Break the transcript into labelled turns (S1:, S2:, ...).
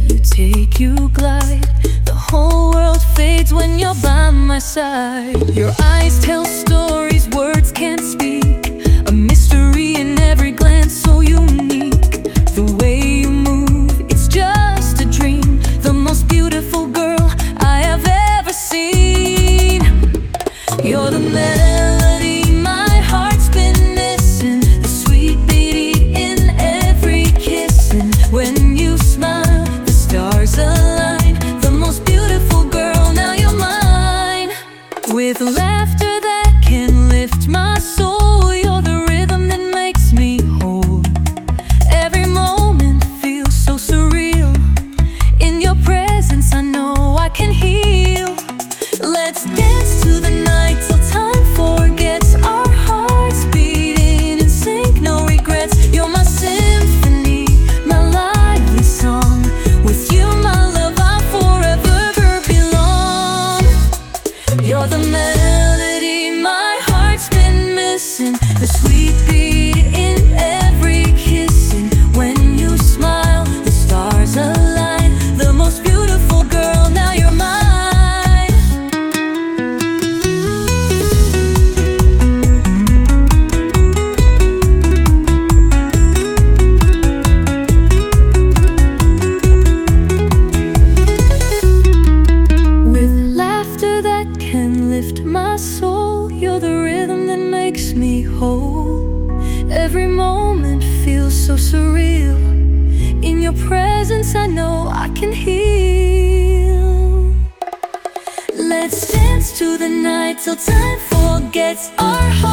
S1: you take, you glide. The whole world fades when you're by my side. Your eyes tell stories words can't speak, a mystery in every glance so unique. The way you move, it's just a dream. The most beautiful girl I have ever seen. You're the melody my heart's been missing, the sweet beat in every kiss. And when you smile, the stars align. The most beautiful girl, now you're mine. With laughter that can lift my soul, you're the rhythm that makes me whole. Every moment feels so surreal. In your presence I know I can heal. Let's dance to the night till time forgets. Our hearts beating in sync, no regrets. You're my symphony, my lively song. With you, my love, I'll forever belong. You're the melody my heart's been missing, the sweet beat in every kiss. And when you smile, the stars align. The most beautiful girl, now you're mine. Can lift my soul, you're the rhythm that makes me whole. Every moment feels so surreal. In your presence I know I can heal. Let's dance to the night till time forgets. Our hearts